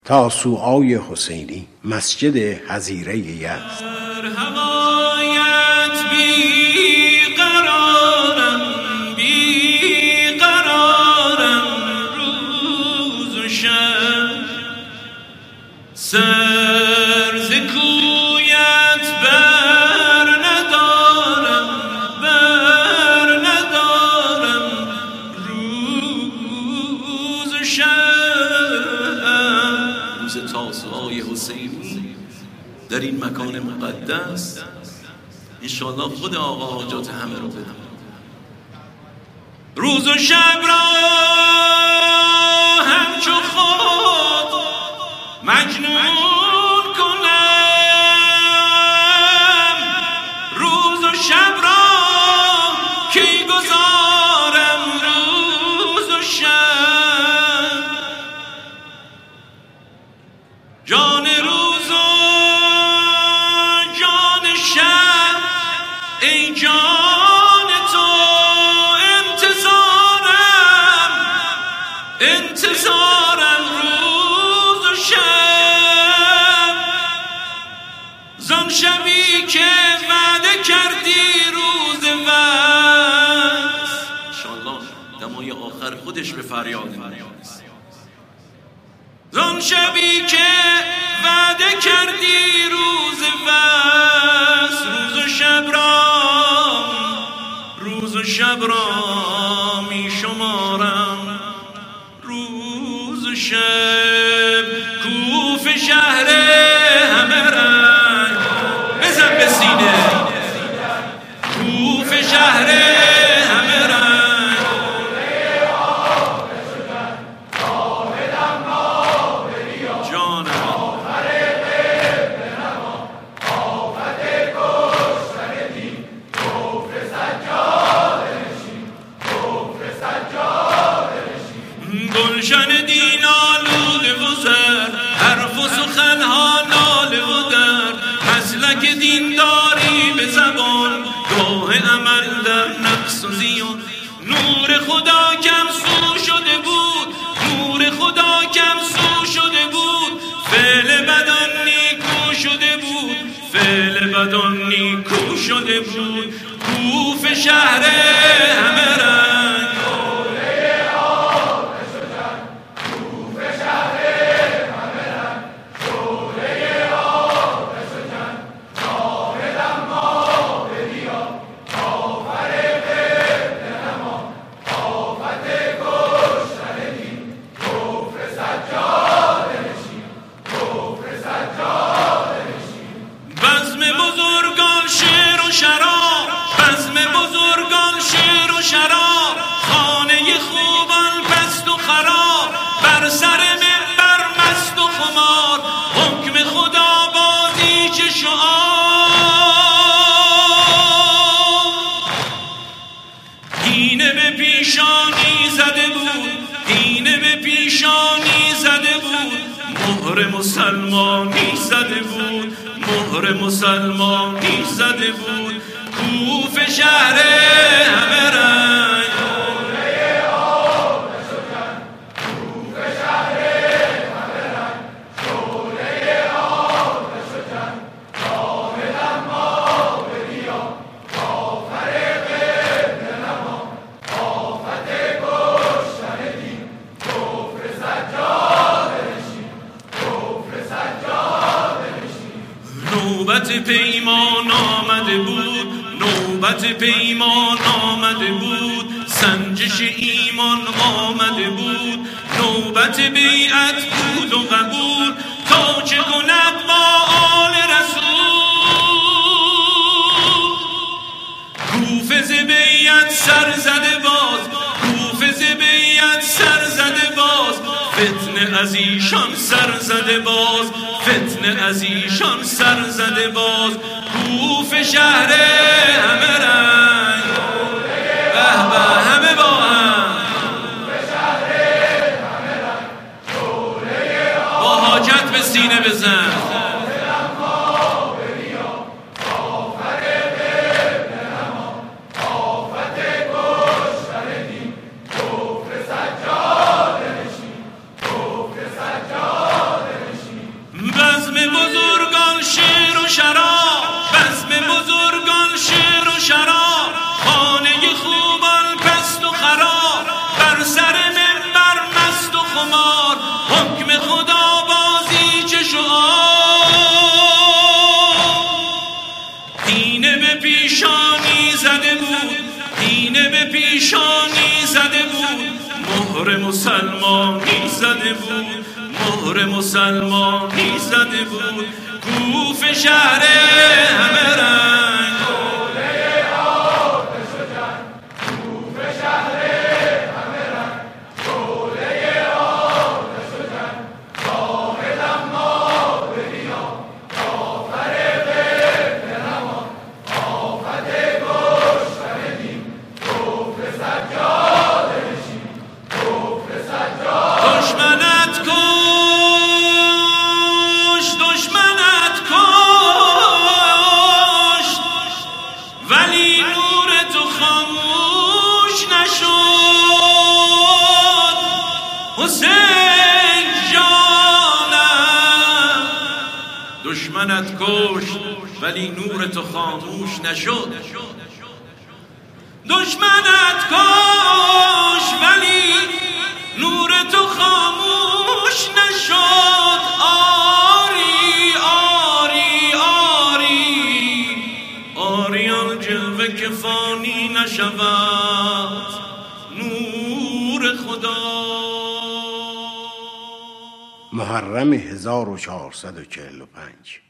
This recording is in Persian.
تاسوعای حسینی، مسجد حظیره یزد. سر ز کویت بر ندارم روز و شب. روز تاسوعای حسینی در این مکان مقدس انشاءالله خود آقا حاجات همه رو بدم. روز و شب را همچو خود مجنون کنم، روز و شب را کی گذارم روز و شب. جان روز و جان شب ای جان تو انتظارم روز و شب. زان شبی که وعده کردی روز وصل، انشاءالله دمای آخر خودش به فریاد میرسه. زان شبی که وعده کردی روز وصل، روز و شب را می شمارم روز و شب. کوفه شهر همه رنگ، بزن به سینه. کوفه شهر همه رنگ، جانم گلشن دین آلوده و زر، حرف و سخنها ناله و در، مسلک دینداری به زبان، گاه عمل در نقص و زیان. نور خدا کم سو شده بود، نور خدا کم سو شده بود، فعل بدان نیکو شده بود، فعل بدان نیکو شده بود. کوفه شهر همه رنگ، شراب، خانه خوبان پست و خراب، بر سر منبر مست و خمار، حکم خدا بازی چه شعار. دینه به پیشانی زده بود، دینه به پیشانی زده بود، مهر مسلمانی زده بود، مهر مسلمانی زده بود. کوفه شهر همه رنگ، شعله آتش و جان. کوفه شهر همه رنگ، شعله آتش و جان. شاهدم ما به دیا، کافر قبله نما، آفت کشتن دین، کفر سجاده نشین، کفر سجاده نشین. نوبت پیمان آمده بود، نوبت پیمان آمده بود، سنجش ایمان آمده بود، نوبت بیعت بود و قبول، تا چه کند با آل رسول. کوفه ز بیعت سر زده باز، کوفه ز بیعت سر زده باز، فتنه از ایشان سر زده باز، فتنه از ایشان سر زده باز. کوفه شهر همه رنگ، به به همه با هم، با حاجت به سینه بزن. دینه به پیشانی زده بود، دینه به پیشانی زده بود، مهر مسلمانی زده بود، مهر مسلمانی زده بود. کوفه شهر همه رنگ، حوله آتش و جنگ. کوفه شهر همه رنگ، حوله آتش و جنگ. شاهد اما به دیان، کافر قبله نمان. آفت کشتن دین، کفر سجاده نشین، کفر سجاده. دشمنت کشت، ولی نور تو خاموش نشد. حسین جانم، دشمنت کشت ولی نور تو خاموش نشد. دشمنت کشت ولی نور تو خاموش نشد. آری آری آری آری آن جلوه که فانی نشود نور خدا. محرم 1445